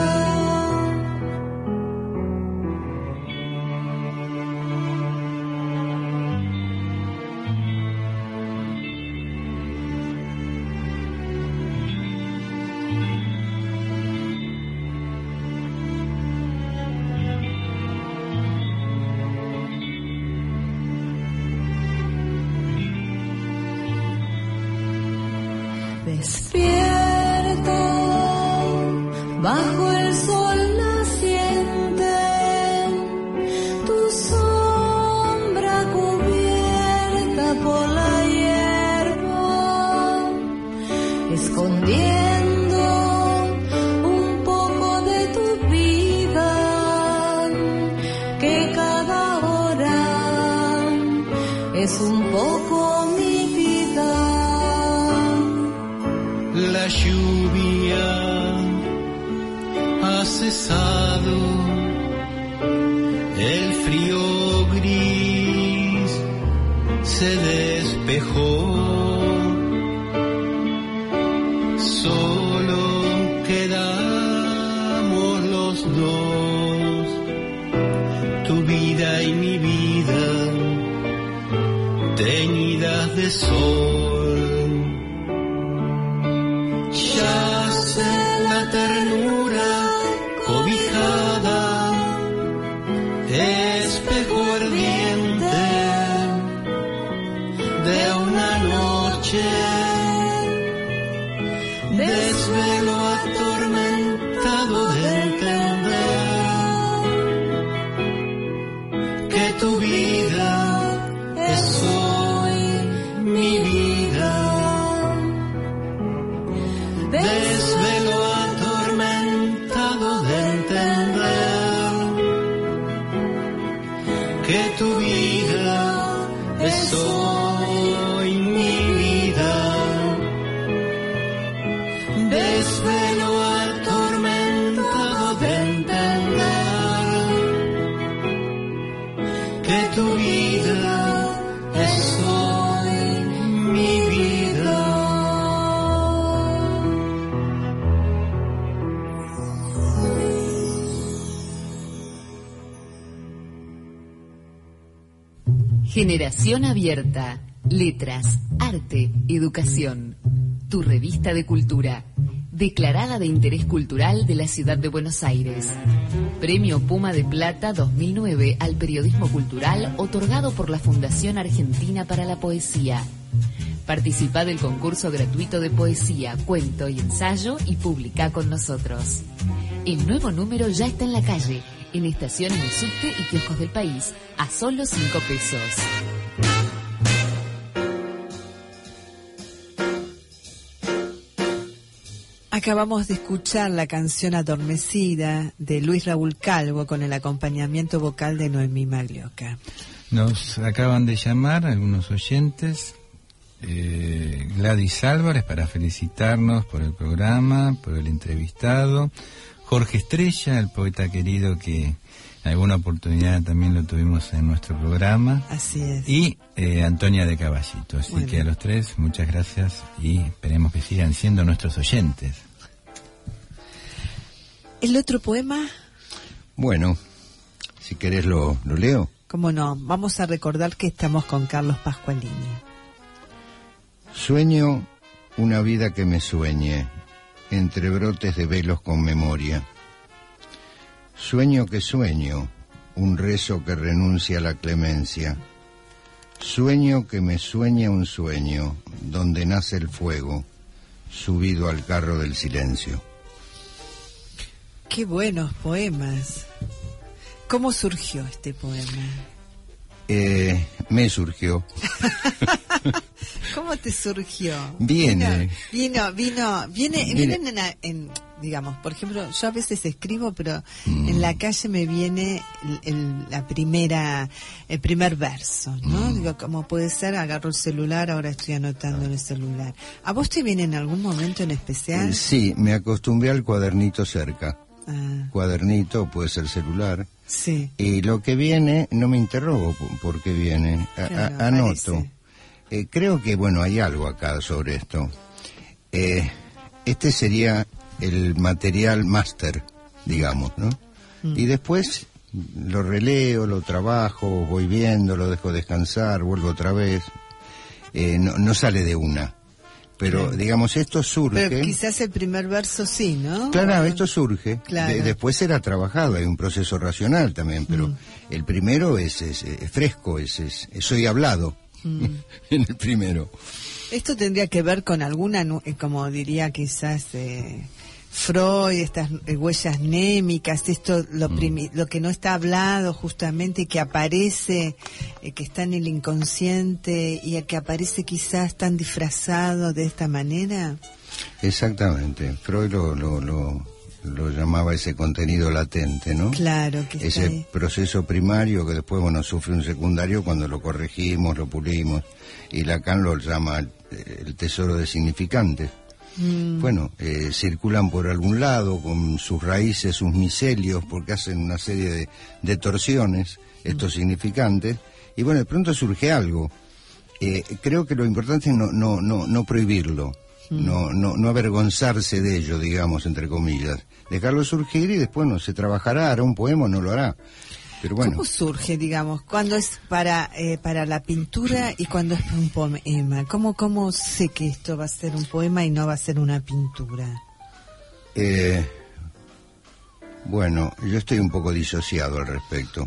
Despierta bajo el sol naciente, tu sombra cubierta por la hierba, escondiendo un poco de tu vida, que cada hora es un poco mi vida. La lluvia ha cesado, el frío gris se despejó, solo quedamos los dos, tu vida y mi vida, teñidas de sol. Yace la ternura cobijada, espejo ardiente de una noche, desvelo atormentado de entender que tu vida es hoy mi vida. Desvelo atormentado de entender que tu vida es hoy mi vida. Desvelo atormentado de entender que tu vida es hoy mi vida. Generación Abierta, letras, arte, educación. Tu revista de cultura, declarada de interés cultural de la ciudad de Buenos Aires. Premio Puma de Plata dos mil nueve al periodismo cultural, otorgado por la Fundación Argentina para la Poesía. Participa del concurso gratuito de poesía, cuento y ensayo y publica con nosotros. El nuevo número ya está en la calle, en estaciones de subte y kioscos del país, a solo cinco pesos. Acabamos de escuchar la canción Adormecida de Luis Raúl Calvo con el acompañamiento vocal de Noemí Maglioca. Nos acaban de llamar algunos oyentes, eh, Gladys Álvarez, para felicitarnos por el programa, por el entrevistado. Jorge Estrella, el poeta querido que en alguna oportunidad también lo tuvimos en nuestro programa. Así es. Y eh, Antonia de Caballito. Así bueno. que a los tres, muchas gracias y esperemos que sigan siendo nuestros oyentes. ¿El otro poema? Bueno, si querés lo, lo leo. ¿Cómo no? Vamos a recordar que estamos con Carlos Pascualini. Sueño una vida que me sueñe, entre brotes de velos con memoria. Sueño que sueño, un rezo que renuncia a la clemencia. Sueño que me sueña un sueño, donde nace el fuego, subido al carro del silencio. Qué buenos poemas. ¿Cómo surgió este poema? Eh, me surgió. ¿Cómo te surgió? Viene. Vino, vino, viene, Viene. vienen en, la- en, digamos, por ejemplo, yo a veces escribo, pero Mm. en la calle me viene el, el- la primera, el primer verso, ¿no? Mm. Digo, ¿cómo puede ser? Agarro el celular, ahora estoy anotando en el celular. ¿A vos te viene en algún momento en especial? Eh, sí, me acostumbré al cuadernito cerca. Ah, Cuadernito, puede ser celular. sí. Y lo que viene, no me interrogo por- por qué viene. A- a- Claro, anoto. aparece. Eh, creo que, bueno, hay algo acá sobre esto. Eh, este sería el material máster, digamos, ¿no? Mm. Y después lo releo, lo trabajo, voy viendo, lo dejo descansar, vuelvo otra vez. Eh, no, no sale de una. Pero, Claro. digamos, esto surge... Pero quizás el primer verso sí, ¿no? Claro, esto surge. Claro. De- después será trabajado, hay un proceso racional también, pero Mm. el primero es, es- es fresco, es, es, es soy hablado Mm. en el primero. Esto tendría que ver con alguna, nu- eh, como diría quizás eh, Freud, estas eh, huellas némicas, esto lo, primi- lo que no está hablado justamente, que aparece, eh, que está en el inconsciente y el que aparece quizás tan disfrazado de esta manera. Exactamente. Freud lo, lo, lo, lo llamaba ese contenido latente, ¿no? Claro que está Ese ahí. proceso primario que después, bueno, sufre un secundario cuando lo corregimos, lo pulimos. Y Lacan lo llama el, el tesoro de significantes. Mm. Bueno, eh, circulan por algún lado con sus raíces, sus micelios, porque hacen una serie de, de torsiones, estos significantes, y bueno, de pronto surge algo. Eh, creo que lo importante es no, no, no, no prohibirlo, Mm. no, no, no avergonzarse de ello, digamos, entre comillas. Dejarlo surgir y después no se trabajará, hará un poema o no lo hará. Pero bueno. ¿Cómo surge, digamos, cuando es para eh, para la pintura y cuando es un poema? ¿Cómo, ¿Cómo sé que esto va a ser un poema y no va a ser una pintura? Eh, bueno, yo estoy un poco disociado al respecto.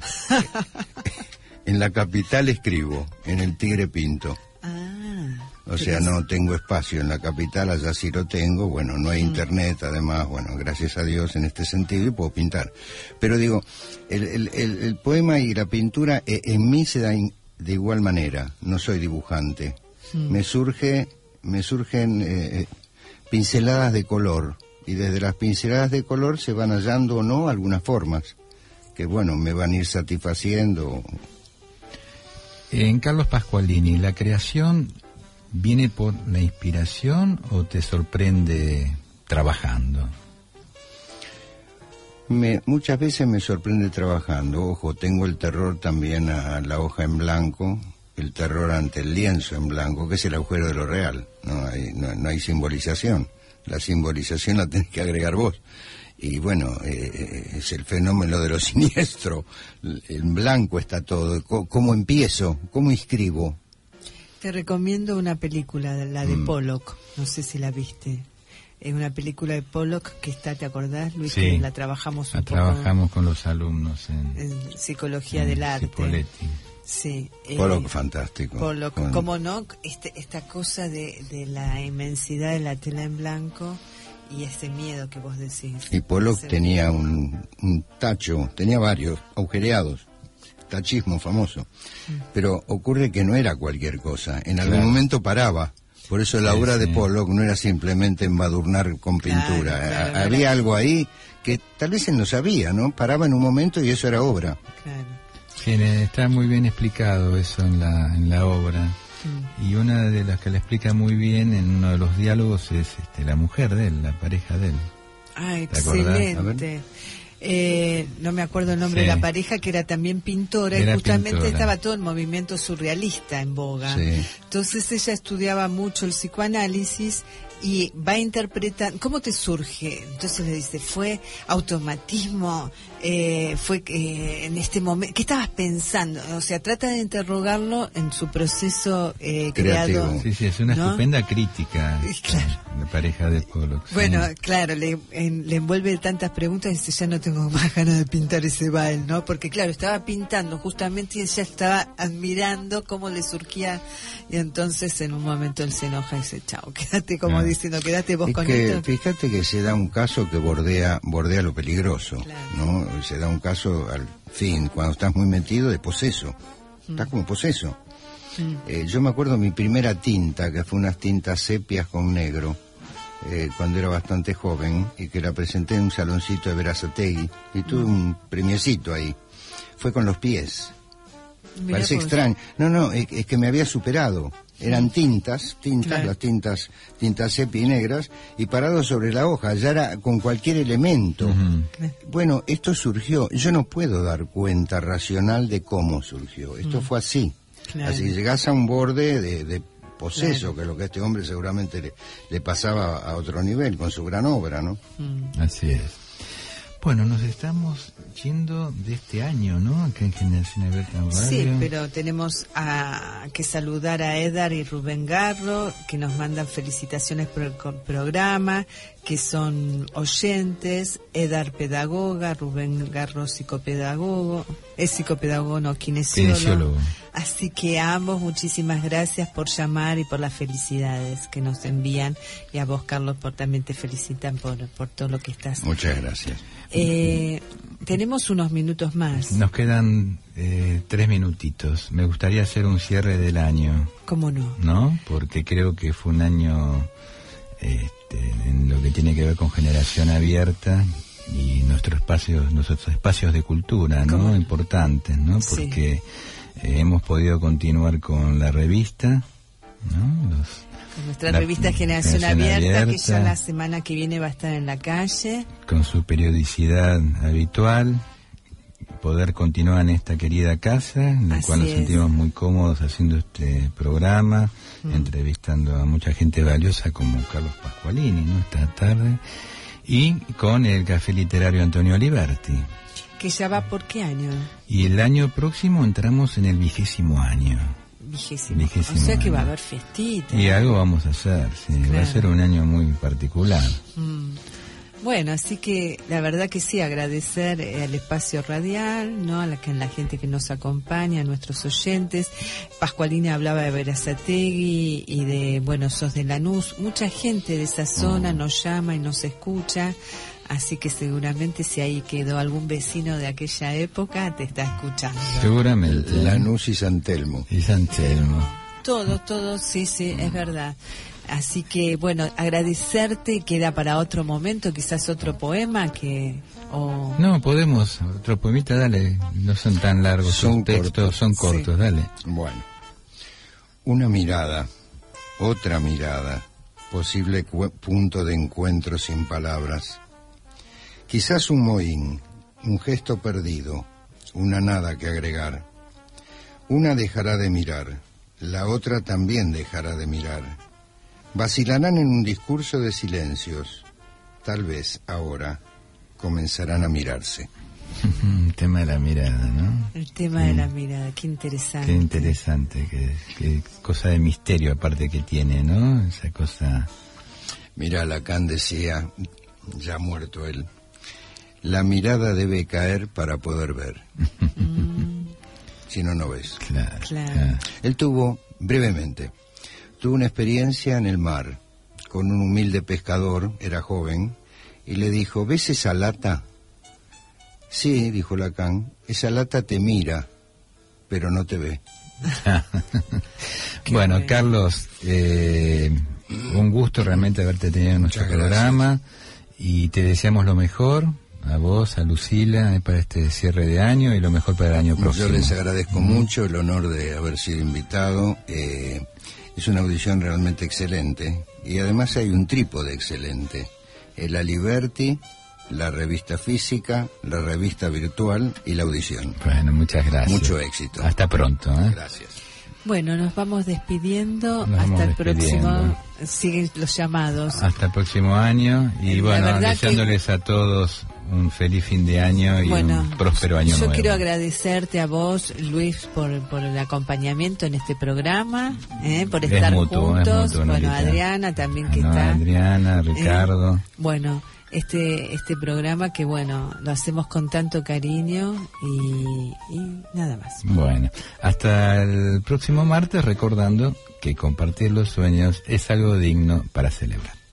En la capital escribo, en el Tigre pinto. Ah, O sea, pero es- no tengo espacio en la capital, allá sí lo tengo. Bueno, no hay Mm. internet, además, bueno, gracias a Dios en este sentido y puedo pintar. Pero digo, el, el, el, el poema y la pintura eh, en mí se da in- de igual manera. No soy dibujante. Mm. Me surge, me surgen eh, eh, pinceladas de color y desde las pinceladas de color se van hallando o no algunas formas que, bueno, me van a ir satisfaciendo. En Carlos Pascualini, ¿la creación viene por la inspiración o te sorprende trabajando? Me, muchas veces me sorprende trabajando. Ojo, tengo el terror también a la hoja en blanco, el terror ante el lienzo en blanco, que es el agujero de lo real. No hay, no, no hay simbolización. La simbolización la tenés que agregar vos. Y bueno, eh, es el fenómeno de lo siniestro. En blanco está todo. Co- ¿Cómo empiezo? ¿Cómo escribo? Te recomiendo una película, la de Mm. Pollock, no sé si la viste. Es una película de Pollock que está, ¿te acordás, Luis? Sí. Que la trabajamos un La poco trabajamos con los alumnos en, en Psicología en del Arte. Cipolletti. Sí. eh, Pollock, fantástico. Pollock, Con- ¿cómo no? Este, esta cosa de, de la inmensidad de la tela en blanco y ese miedo que vos decís. Y Pollock Ese- tenía un, un tacho, tenía varios, agujereados, tachismo famoso. Pero ocurre que no era cualquier cosa, en algún Claro. momento paraba. Por eso la Sí, obra de sí. Pollock no era simplemente embadurnar con Claro, pintura. claro, A- no Había era- algo ahí que tal vez él no sabía, ¿no? Paraba en un momento y eso era obra. Claro. Tiene- está muy bien explicado eso en la, en la obra. Mm. Y una de las que le explica muy bien en uno de los diálogos es este, la mujer de él, la pareja de él. Ah, ¿Te acordás? excelente. Eh, no me acuerdo el nombre Sí. de la pareja, que era también pintora, Era y justamente pintora. estaba todo el movimiento surrealista en boga. Sí. Entonces ella estudiaba mucho el psicoanálisis y va interpretando. ¿Cómo te surge? Entonces le dice, fue automatismo, eh, fue eh, en este momento. ¿Qué estabas pensando? O sea, trata de interrogarlo en su proceso eh, Creativo. creado. Sí, sí, es una ¿no? estupenda crítica. Y claro. La pareja de Pollock. sí. Bueno, claro, le, en- le envuelve tantas preguntas y dice, ya no tengo más ganas de pintar ese baile, ¿no? Porque claro, estaba pintando justamente y ella estaba admirando cómo le surgía, y entonces en un momento él se enoja y dice, chao, quédate, como Ah. diciendo, quédate vos Es con que, esto. fíjate que se da un caso que bordea bordea lo peligroso, Claro. ¿no? Se da un caso, al fin, cuando estás muy metido, de poseso. Estás como poseso. Mm. Eh, yo me acuerdo mi primera tinta, que fue unas tintas sepias con negro, eh, cuando era bastante joven, y que la presenté en un saloncito de Verazategui, y tuve un premiecito ahí. Fue con los pies. Mirá Parece vos. extraño. No, no, es, es que me había superado. Eran tintas, tintas, Claro. las tintas, tintas sepia y negras, y parado sobre la hoja, ya era con cualquier elemento. Ujú. Bueno, esto surgió, yo no puedo dar cuenta racional de cómo surgió, esto fue así. Claro. Así llegás a un borde de, de poseso, Claro. que es lo que a este hombre seguramente le, le pasaba a otro nivel, con su gran obra, ¿no? Mm. Así es. Bueno, nos estamos yendo de este año, ¿no? Acá en Generación Abierta en Radio. Sí, pero tenemos a, que saludar a Edar y Rubén Garro, que nos mandan felicitaciones por el co- programa, que son oyentes. Edar pedagoga, Rubén Garro psicopedagogo, es psicopedagogo, no, kinesiólogo. Kinesiólogo. Así que a ambos muchísimas gracias por llamar y por las felicidades que nos envían, y a vos, Carlos, por también te felicitan por, por todo lo que estás. Muchas gracias. Eh, tenemos unos minutos más. Nos quedan eh, tres minutitos. Me gustaría hacer un cierre del año, ¿Cómo no? ¿no? Porque creo que fue un año este, en lo que tiene que ver con Generación Abierta y nuestros espacios, nuestros espacios de cultura, ¿no? ¿Cómo? Importantes, ¿no? Sí. Porque eh, hemos podido continuar con la revista, ¿no? Los, Nuestra La revista Generación, Generación Abierta, Abierta. que ya la semana que viene va a estar en la calle. con su periodicidad habitual, poder continuar en esta querida casa, en la Así cual nos es. sentimos muy cómodos haciendo este programa, Mm. entrevistando a mucha gente valiosa como Carlos Pascualini, ¿no? Esta tarde, y con el Café Literario Antonio Oliverti. Que ya va por qué año? Y el año próximo entramos en el vigésimo año. Vigésimo. Vigésimo o sea que va a año. haber fiestita. Y algo vamos a hacer, sí, va a Claro. ser un año muy particular. Mm. Bueno, así que la verdad que sí, agradecer eh, al espacio radial, ¿no? A la, que- a la gente que nos acompaña, a nuestros oyentes. Pascualina hablaba de Verazategui y de, bueno, sos de Lanús. Mucha gente de esa zona nos llama y nos escucha. Así que seguramente si ahí quedó algún vecino de aquella época, te está escuchando. Seguramente. Lanús y San Telmo. Y San Telmo. Todos, todos, sí, sí, es verdad. Así que, bueno, agradecerte, queda para otro momento, quizás otro poema que... O... No, podemos, otro poemita, dale, no son tan largos Son sus textos, cortos. son cortos, Sí. dale. Bueno, una mirada, otra mirada, posible cu- punto de encuentro sin palabras. Quizás un mohín, un gesto perdido, una nada que agregar. Una dejará de mirar, la otra también dejará de mirar. Vacilarán en un discurso de silencios. Tal vez ahora comenzarán a mirarse. El tema de la mirada, ¿no? El tema de la mirada, qué interesante. Qué interesante, qué, qué cosa de misterio aparte que tiene, ¿no? Esa cosa... Mira, Lacan decía, ya muerto él, la mirada debe caer para poder ver. Si no, no ves. Claro, Claro. claro. Él tuvo, brevemente, tuvo una experiencia en el mar con un humilde pescador, era joven, y le dijo, ¿ves esa lata? Sí, dijo Lacan, esa lata te mira, pero no te ve. Bueno, bueno. Carlos, eh, un gusto realmente haberte tenido en nuestro Muchas programa y te deseamos lo mejor, a vos, a Lucila, eh, para este cierre de año y lo mejor para el año próximo. Yo les agradezco mucho el honor de haber sido invitado. Eh, es una audición realmente excelente y además hay un trípode excelente. el Aliberti, la revista física, la revista virtual y la audición. Bueno, muchas gracias. Mucho éxito. Hasta pronto. ¿eh? Gracias. Bueno, nos vamos despidiendo. Nos hasta vamos el despidiendo. próximo. Siguen los llamados. Hasta el próximo año. Y La bueno, verdad deseándoles que... a todos un feliz fin de año y bueno, un próspero año yo nuevo. Yo quiero agradecerte a vos, Luis, por, por el acompañamiento en este programa, ¿eh? por Es estar mutuo, juntos. es mutuo, bueno, Nolita. Adriana también que No, está. Adriana, Ricardo. Eh, bueno, este este programa que bueno, lo hacemos con tanto cariño y, y nada más. Bueno, hasta el próximo martes, recordando que compartir los sueños es algo digno para celebrar.